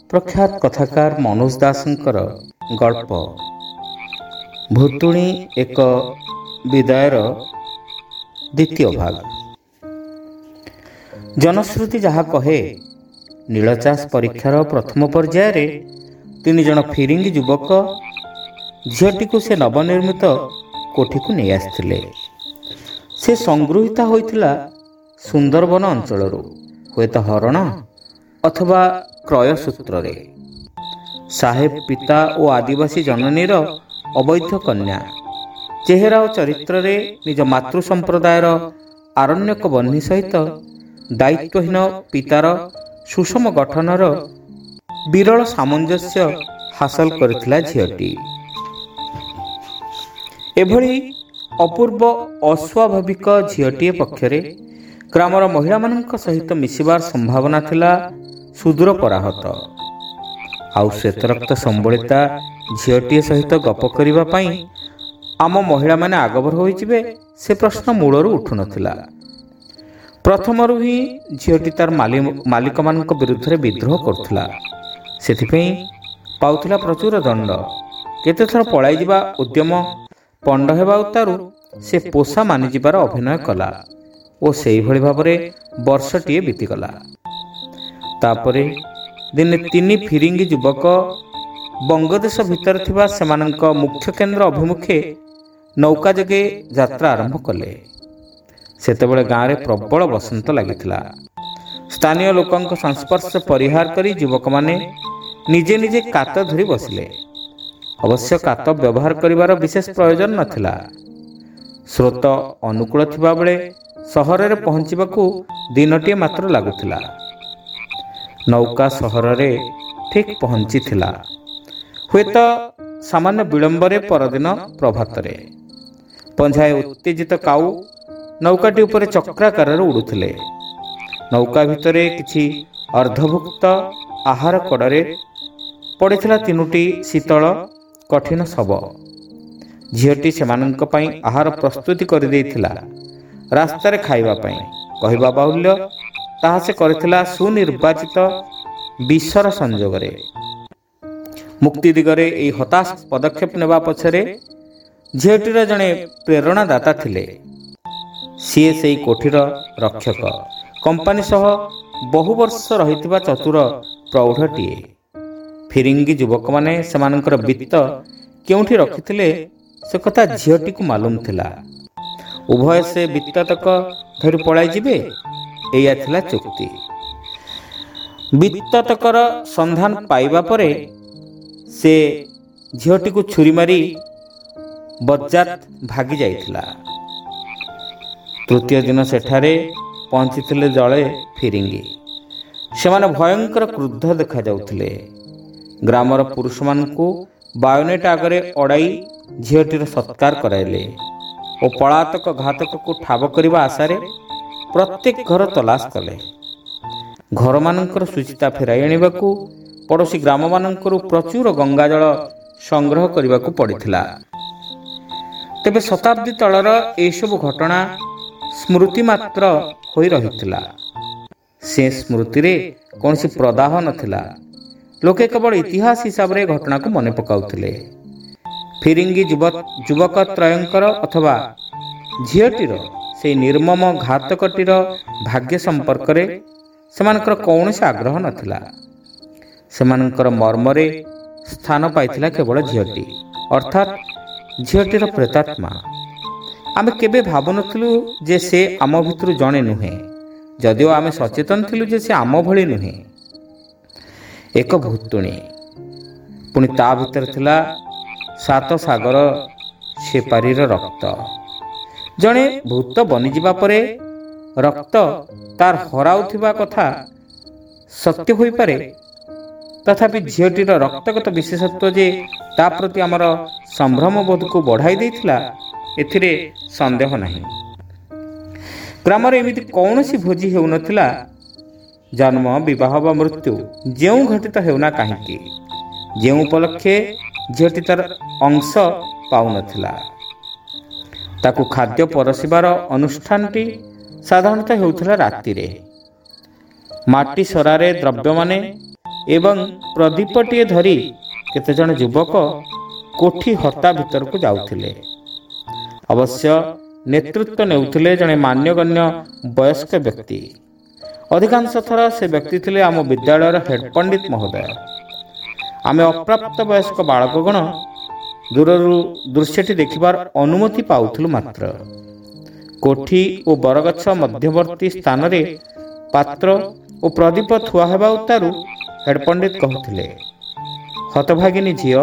ପ୍ରଖ୍ୟାତ କଥାକାର ମନୋଜ ଦାସଙ୍କର ଗଳ୍ପ ଭୁତୁଣୀ ଏକ ବିଦାୟର ଦ୍ୱିତୀୟ ଭାଗ। ଜନଶ୍ରୁତି ଯାହା କହେ, ନୀଳଚାଷ ପରୀକ୍ଷାର ପ୍ରଥମ ପର୍ଯ୍ୟାୟରେ 3 ଜଣ ଫିରିଙ୍ଗି ଯୁବକ ଝିଅଟିକୁ ସେ ନବନିର୍ମିତ କୋଠିକୁ ନେଇ ଆସିଥିଲେ। ସେ ସଂଗୃହୀତ ହୋଇଥିଲା ସୁନ୍ଦରବନ ଅଞ୍ଚଳରୁ, ହୁଏତ ହରଣ ଅଥବା କ୍ରୟ ସୂତ୍ରରେ। ସାହେବ ପିତା ଓ ଆଦିବାସୀ ଜନନୀର ଅବୈଧ କନ୍ୟା, ଚେହେରା ଓ ଚରିତ୍ରରେ ନିଜ ମାତୃ ସମ୍ପ୍ରଦାୟର ଆରଣ୍ୟକ ବହ୍ନି ସହିତ ଦାୟିତ୍ୱହୀନ ପିତାର ସୁଷମ ଗଠନର ବିରଳ ସାମଞ୍ଜସ୍ୟ ହାସଲ କରିଥିଲା ଝିଅଟି। ଏଭଳି ଅପୂର୍ବ ଅସ୍ୱାଭାବିକ ଝିଅଟିଏ ପକ୍ଷରେ ଗ୍ରାମର ମହିଳାମାନଙ୍କ ସହିତ ମିଶିବାର ସମ୍ଭାବନା ଥିଲା ସୁଦୂର ପରାହତ। ଆଉ ଶ୍ୱେତରକ୍ତ ସମ୍ବଳିତା ଝିଅଟିଏ ସହିତ ଗପ କରିବା ପାଇଁ ଆମ ମହିଳାମାନେ ଆଗଭର ହୋଇଯିବେ, ସେ ପ୍ରଶ୍ନ ମୂଳରୁ ଉଠୁନଥିଲା। ପ୍ରଥମରୁ ହିଁ ଝିଅଟି ତାର ମାଲିକମାନଙ୍କ ବିରୁଦ୍ଧରେ ବିଦ୍ରୋହ କରୁଥିଲା। ସେଥିପାଇଁ ପାଉଥିଲା ପ୍ରଚୁର ଦଣ୍ଡ। କେତେଥର ପଳାଇଯିବା ଉଦ୍ୟମ ପଣ୍ଡ ହେବା ଉତ୍ତାରୁ ସେ ପୋଷା ମାନିଯିବାର ଅଭିନୟ କଲା ଓ ସେହିଭଳି ଭାବରେ ବର୍ଷଟିଏ ବିତିଗଲା। ତାପରେ ଦିନେ 3 ଫିରିଙ୍ଗି ଯୁବକ ବଙ୍ଗଦେଶ ଭିତରେ ଥିବା ସେମାନଙ୍କ ମୁଖ୍ୟ କେନ୍ଦ୍ର ଅଭିମୁଖେ ନୌକା ଯୋଗେ ଯାତ୍ରା ଆରମ୍ଭ କଲେ। ସେତେବେଳେ ଗାଁରେ ପ୍ରବଳ ବସନ୍ତ ଲାଗିଥିଲା। ସ୍ଥାନୀୟ ଲୋକଙ୍କ ସଂସ୍ପର୍ଶ ପରିହାର କରି ଯୁବକମାନେ ନିଜେ ନିଜେ କାତ ଧରି ବସିଲେ। ଅବଶ୍ୟ କାତ ବ୍ୟବହାର କରିବାର ବିଶେଷ ପ୍ରୟୋଜନ ନଥିଲା। ସ୍ରୋତ ଅନୁକୂଳ ଥିବାବେଳେ ସହରରେ ପହଞ୍ଚିବାକୁ ଦିନଟିଏ ମାତ୍ର ଲାଗୁଥିଲା। ନୌକା ସହରରେ ଠିକ୍ ପହଞ୍ଚିଥିଲା, ହୁଏତ ସାମାନ୍ୟ ବିଳମ୍ବରେ ପରଦିନ ପ୍ରଭାତରେ। ପଞ୍ଝାଏ ଉତ୍ତେଜିତ କାଉ ନୌକାଟି ଉପରେ ଚକ୍ରାକାରରେ ଉଡ଼ୁଥିଲେ। ନୌକା ଭିତରେ କିଛି ଅର୍ଦ୍ଧଭୁକ୍ତ ଆହାର କଡ଼ରେ ପଡ଼ିଥିଲା 3ଟି ଶୀତଳ କଠିନ ଶବ। ଝିଅଟି ସେମାନଙ୍କ ପାଇଁ ଆହାର ପ୍ରସ୍ତୁତି କରିଦେଇଥିଲା ରାସ୍ତାରେ ଖାଇବା ପାଇଁ। କହିବା ବାହୁଲ୍ୟ, ତାହା ସେ କରିଥିଲା ସୁନିର୍ବାଚିତ ବିଷର ସଂଯୋଗରେ। ମୁକ୍ତି ଦିଗରେ ଏହି ହତାଶ ପଦକ୍ଷେପ ନେବା ପଛରେ ଝିଅଟିର ଜଣେ ପ୍ରେରଣାଦାତା ଥିଲେ। ସିଏ ସେହି କୋଠିର ରକ୍ଷକ, କମ୍ପାନୀ ସହ ବହୁ ବର୍ଷ ରହିଥିବା ଚତୁର ପ୍ରୌଢ଼ଟିଏ। ଫିରିଙ୍ଗି ଯୁବକମାନେ ସେମାନଙ୍କର ବିତ୍ତ କେଉଁଠି ରଖିଥିଲେ ସେ କଥା ଝିଅଟିକୁ ମାଲୁମ ଥିଲା। ଉଭୟ ସେ ବିତ୍ତତକ ଧରି ପଳାଇଯିବେ, ଏଇଆ ଥିଲା ଚୁକ୍ତି। ବିତ୍ତତକର ସନ୍ଧାନ ପାଇବା ପରେ ସେ ଝିଅଟିକୁ ଛୁରୀ ମାରି ବଜ୍ଜାତ ଭାଗି ଯାଇଥିଲା। ତୃତୀୟ ଦିନ ସେଠାରେ ପହଞ୍ଚିଥିଲେ ଦଳେ ଫିରିଙ୍ଗି। ସେମାନେ ଭୟଙ୍କର କ୍ରୁଦ୍ଧ ଦେଖାଯାଉଥିଲେ। ଗ୍ରାମର ପୁରୁଷମାନଙ୍କୁ ବାୟୋନେଟ ଆଗରେ ଅଡ଼ାଇ ଝିଅଟିର ସତ୍କାର କରାଇଲେ ଓ ପଳାତକ ଘାତକକୁ ଠାବ କରିବା ଆଶାରେ ପ୍ରତ୍ୟେକ ଘର ତଲାସ କଲେ। ଘରମାନଙ୍କର ଶୁଚିତା ଫେରାଇ ଆଣିବାକୁ ପଡ଼ୋଶୀ ଗ୍ରାମମାନଙ୍କରୁ ପ୍ରଚୁର ଗଙ୍ଗାଜଳ ସଂଗ୍ରହ କରିବାକୁ ପଡ଼ିଥିଲା। ତେବେ ଶତାବ୍ଦୀ ତଳର ଏସବୁ ଘଟଣା ସ୍ମୃତି ମାତ୍ର ହୋଇ ରହିଥିଲା। ସେ ସ୍ମୃତିରେ କୌଣସି ପ୍ରଦାହ ନଥିଲା। ଲୋକେ କେବଳ ଇତିହାସ ହିସାବରେ ଘଟଣାକୁ ମନେ ପକାଉଥିଲେ। ଫିରିଙ୍ଗି ଯୁବକ ତ୍ରୟଙ୍କର ଅଥବା ଝିଅଟିର ସେହି ନିର୍ମମ ଘାତକଟିର ଭାଗ୍ୟ ସମ୍ପର୍କରେ ସେମାନଙ୍କର କୌଣସି ଆଗ୍ରହ ନଥିଲା। ସେମାନଙ୍କର ମର୍ମରେ ସ୍ଥାନ ପାଇଥିଲା କେବଳ ଝିଅଟି, ଅର୍ଥାତ୍ ଝିଅଟିର ପ୍ରେତାତ୍ମା। ଆମେ କେବେ ଭାବୁନଥିଲୁ ଯେ ସେ ଆମ ଭିତରୁ ଜଣେ ନୁହେଁ, ଯଦିଓ ଆମେ ସଚେତନ ଥିଲୁ ଯେ ସେ ଆମ ଭଳି ନୁହେଁ। ଏକ ଭୁତୁଣୀ, ପୁଣି ତା ଭିତରେ ଥିଲା 7 ସାଗର ସେପାରିର ରକ୍ତ। ଜଣେ ଭୂତ ବନିଯିବା ପରେ ରକ୍ତ ତାର ହରାଉଥିବା କଥା ସତ୍ୟ ହୋଇପାରେ, ତଥାପି ଝିଅଟିର ରକ୍ତଗତ ବିଶେଷତ୍ୱ ଯେ ତା ପ୍ରତି ଆମର ସମ୍ଭ୍ରମ ବୋଧକୁ ବଢ଼ାଇ ଦେଇଥିଲା, ଏଥିରେ ସନ୍ଦେହ ନାହିଁ। ଗ୍ରାମରେ ଏମିତି କୌଣସି ଭୋଜି ହେଉନଥିଲା, ଜନ୍ମ, ବିବାହ ବା ମୃତ୍ୟୁ ଯେଉଁ ଘଟିତ ହେଉନା କାହିଁକି, ଯେଉଁ ଉପଲକ୍ଷେ ଝିଅଟି ତାର ଅଂଶ ପାଉନଥିଲା। ତାକୁ ଖାଦ୍ୟ ପରସିବାର ଅନୁଷ୍ଠାନଟି ସାଧାରଣତଃ ହେଉଥିଲା ରାତିରେ। ମାଟି ସରାରେ ଦ୍ରବ୍ୟମାନେ ଏବଂ ପ୍ରଦୀପଟିଏ ଧରି କେତେଜଣ ଯୁବକ କୋଠି ହତା ଭିତରକୁ ଯାଉଥିଲେ। ଅବଶ୍ୟ ନେତୃତ୍ୱ ନେଉଥିଲେ ଜଣେ ମାନ୍ୟଗଣ୍ୟ ବୟସ୍କ ବ୍ୟକ୍ତି। ଅଧିକାଂଶ ଥର ସେ ବ୍ୟକ୍ତି ଥିଲେ ଆମ ବିଦ୍ୟାଳୟର ହେଡ୍ ପଣ୍ଡିତ ମହୋଦୟ। ଆମେ ଅପ୍ରାପ୍ତ ବୟସ୍କ ବାଳକଗଣ ଦୂରରୁ ଦୃଶ୍ୟଟି ଦେଖିବାର ଅନୁମତି ପାଉଥିଲୁ ମାତ୍ର। କୋଠି ଓ ବରଗଛ ମଧ୍ୟବର୍ତ୍ତୀ ସ୍ଥାନରେ ପାତ୍ର ଓ ପ୍ରଦୀପ ଥୁଆ ହେବା ଉତ୍ତାରୁ ହେଡ୍ ପଣ୍ଡିତ କହୁଥିଲେ, ହତଭାଗିନୀ ଝିଅ,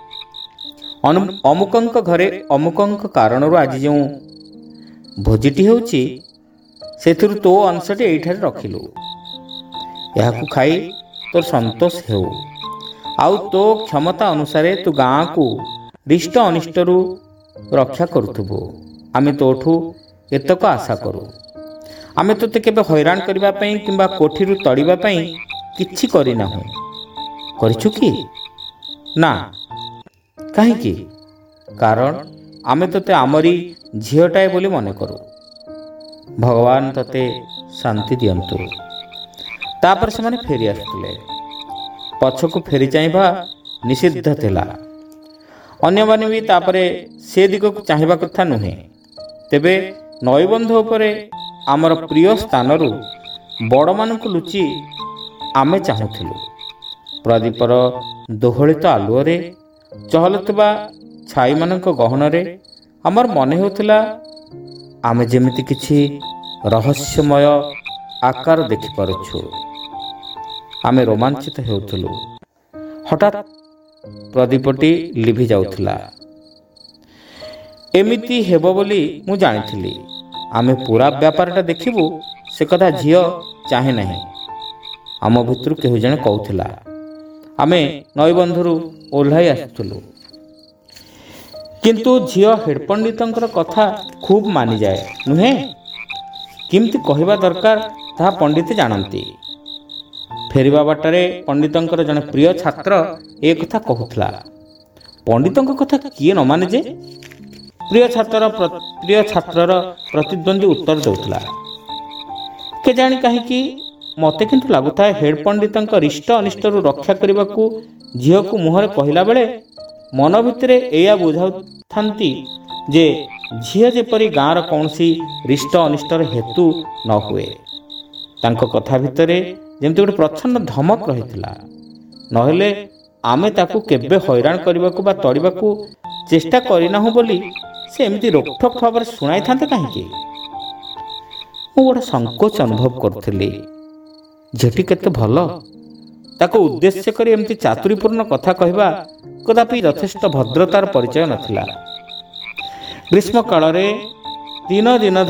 ଅମୁକଙ୍କ ଘରେ ଅମୁକଙ୍କ କାରଣରୁ ଆଜି ଯେଉଁ ଭୋଜିଟି ହେଉଛି ସେଥିରୁ ତୋ ଅଂଶଟି ଏଇଠାରେ ରଖିଲୁ। ଏହାକୁ ଖାଇ ତୋର ସନ୍ତୋଷ ହେଉ, ଆଉ ତୋ କ୍ଷମତା ଅନୁସାରେ ତୁ ଗାଁକୁ ରିଷ୍ଟ ଅନିଷ୍ଟରୁ ରକ୍ଷା କରୁଥିବୁ। ଆମେ ତୋଠୁ ଏତକ ଆଶା କରୁ। ଆମେ ତୋତେ କେବେ ହଇରାଣ କରିବା ପାଇଁ କିମ୍ବା କୋଠିରୁ ତଡ଼ିବା ପାଇଁ କିଛି କରିନାହୁଁ। କରିଛୁ କି? ନା। କାହିଁକି? କାରଣ ଆମେ ତୋତେ ଆମରି ଝିଅଟାଏ ବୋଲି ମନେ କରୁ। ଭଗବାନ ତୋତେ ଶାନ୍ତି ଦିଅନ୍ତୁ। ତାପରେ ସେମାନେ ଫେରି ଆସୁଥିଲେ। ପଛକୁ ଫେରି ଚାହିଁବା ନିଷିଦ୍ଧ ଥିଲା। ଅନ୍ୟମାନେ ବି ତାପରେ ସେ ଦିଗକୁ ଚାହିଁବା କଥା ନୁହେଁ। ତେବେ ନଈବନ୍ଧ ଉପରେ ଆମର ପ୍ରିୟ ସ୍ଥାନରୁ ବଡ଼ମାନଙ୍କୁ ଲୁଚି ଆମେ ଚାହୁଁଥିଲୁ। ପ୍ରଦୀପର ଦୋହଳିତ ଆଲୁଅରେ ଚହଲୁଥିବା ଛାଇମାନଙ୍କ ଗହଣରେ ଆମର ମନେ ହେଉଥିଲା ଆମେ ଯେମିତି କିଛି ରହସ୍ୟମୟ ଆକାର ଦେଖିପାରୁଛୁ। ଆମେ ରୋମାଞ୍ଚିତ ହେଉଥିଲୁ। ହଠାତ୍ ପ୍ରଦୀପଟି ଲିଭି ଯାଉଥିଲା। ଏମିତି ହେବ ବୋଲି ମୁଁ ଜାଣିଥିଲି। ଆମେ ପୁରା ବ୍ୟାପାରଟା ଦେଖିବୁ ସେ କଥା ଝିଅ ଚାହେଁ ନାହିଁ, ଆମ ଭିତରୁ କେହି ଜଣେ କହୁଥିଲା। ଆମେ ନଈବନ୍ଧରୁ ଓହ୍ଲାଇ ଆସୁଥିଲୁ। କିନ୍ତୁ ଝିଅ ହେଡ୍ ପଣ୍ଡିତଙ୍କର କଥା ଖୁବ୍ ମାନିଯାଏ, ନୁହେଁ? କେମିତି କହିବା ଦରକାର ତାହା ପଣ୍ଡିତ ଜାଣନ୍ତି। ଫେରିବା ବାଟରେ ପଣ୍ଡିତଙ୍କର ଜଣେ ପ୍ରିୟ ଛାତ୍ର ଏ କଥା କହୁଥିଲା। ପଣ୍ଡିତଙ୍କ କଥା କିଏ ନ ମାନେ ଯେ? ପ୍ରିୟ ଛାତ୍ରର ପ୍ରତିଦ୍ୱନ୍ଦ୍ୱୀ ଉତ୍ତର ଦେଉଥିଲା। କେଜାଣି କାହିଁକି ମୋତେ କିନ୍ତୁ ଲାଗୁଥାଏ ହେଡ୍ ପଣ୍ଡିତଙ୍କ ରିଷ୍ଟ ଅନିଷ୍ଟରୁ ରକ୍ଷା କରିବାକୁ ଝିଅକୁ ମୁହଁରେ କହିଲା ବେଳେ ମନ ଭିତରେ ଏଇଆ ବୁଝାଉଥାନ୍ତି ଯେ ଝିଅ ଯେପରି ଗାଁର କୌଣସି ରିଷ୍ଟ ଅନିଷ୍ଟର ହେତୁ ନ ହୁଏ। ତାଙ୍କ କଥା ଭିତରେ ଯେମିତି ଗୋଟେ ପ୍ରଚ୍ଛନ୍ନ ଧମକ ରହିଥିଲା। ନହେଲେ ଆମେ ତାକୁ କେବେ ହଇରାଣ କରିବାକୁ ବା ତଡ଼ିବାକୁ ଚେଷ୍ଟା କରିନାହୁଁ ବୋଲି ସେ ଏମିତି ରୋକଠୋକ ଭାବରେ ଶୁଣାଇଥାନ୍ତେ କାହିଁକି? ମୁଁ ଗୋଟେ ସଙ୍କୋଚ ଅନୁଭବ କରୁଥିଲି। ଝିଅଟି କେତେ ଭଲ। ତାକୁ ଉଦ୍ଦେଶ୍ୟ କରି ଏମିତି ଚାତୁରୀପୂର୍ଣ୍ଣ କଥା କହିବା କଦାପି ଯଥେଷ୍ଟ ଭଦ୍ରତାର ପରିଚୟ ନଥିଲା। ଗ୍ରୀଷ୍ମ କାଳରେ ଦିନ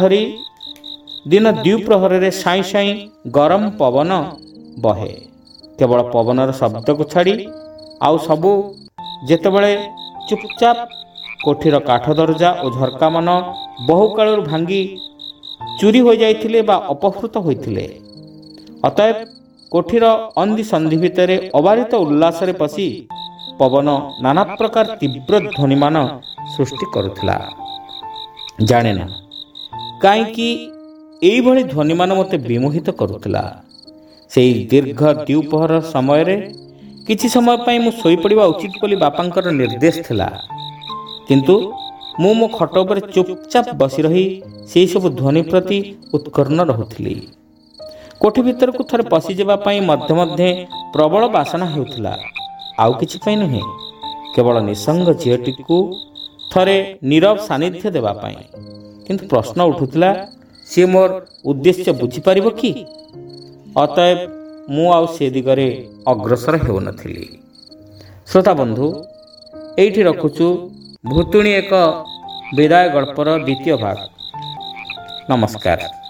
ଦ୍ୱିପ୍ରହରରେ ସାଇଁ ସାଇଁ ଗରମ ପବନ ବହେ। କେବଳ ପବନର ଶବ୍ଦକୁ ଛାଡ଼ି ଆଉ ସବୁ ଯେତେବେଳେ ଚୁପଚାପ କୋଠିର କାଠ ଦରଜା ଓ ଝରକାମାନ ବହୁକାଳରୁ ଭାଙ୍ଗି ଚୁରି ହୋଇଯାଇଥିଲେ ବା ଅପହୃତ ହୋଇଥିଲେ। ଅତଏବ କୋଠିର ଅନ୍ଧି ସନ୍ଧି ଭିତରେ ଅବାରିତ ଉଲ୍ଲାସରେ ପଶି ପବନ ନାନା ପ୍ରକାର ତୀବ୍ର ଧ୍ୱନିମାନ ସୃଷ୍ଟି କରୁଥିଲା। ଜାଣେ ନା କାହିଁକି ଏଇଭଳି ଧ୍ୱନିମାନ ମୋତେ ବିମୋହିତ କରୁଥିଲା। ସେଇ ଦୀର୍ଘ ଦ୍ୱିପ୍ରହର ସମୟରେ କିଛି ସମୟ ପାଇଁ ମୁଁ ଶୋଇପଡ଼ିବା ଉଚିତ ବୋଲି ବାପାଙ୍କର ନିର୍ଦ୍ଦେଶ ଥିଲା। କିନ୍ତୁ ମୁଁ ମୋ ଖଟ ଉପରେ ଚୁପଚାପ ବସି ରହି ସେହିସବୁ ଧ୍ୱନି ପ୍ରତି ଉତ୍କର୍ଣ୍ଣ ରହୁଥିଲି। କୋଠି ଭିତରକୁ ଥରେ ପଶିଯିବା ପାଇଁ ମଧ୍ୟେ ମଧ୍ୟେ ପ୍ରବଳ ବାସନା ହେଉଥିଲା। ଆଉ କିଛି ପାଇଁ ନୁହେଁ, କେବଳ ନିଃସଙ୍ଗ ଝିଅଟିକୁ ଥରେ ନୀରବ ସାନ୍ନିଧ୍ୟ ଦେବା ପାଇଁ। କିନ୍ତୁ ପ୍ରଶ୍ନ ଉଠୁଥିଲା, ସିଏ ମୋର ଉଦ୍ଦେଶ୍ୟ ବୁଝିପାରିବ କି? ଅତଏବ ମୁଁ ଆଉ ସେ ଦିଗରେ ଅଗ୍ରସର ହେଉନଥିଲି। ଶ୍ରୋତା ବନ୍ଧୁ, ଏଇଠି ରଖୁଛୁ ଭୁତୁଣୀ ଏକ ବିଦାୟ ଗଳ୍ପର ଦ୍ୱିତୀୟ ଭାଗ। ନମସ୍କାର।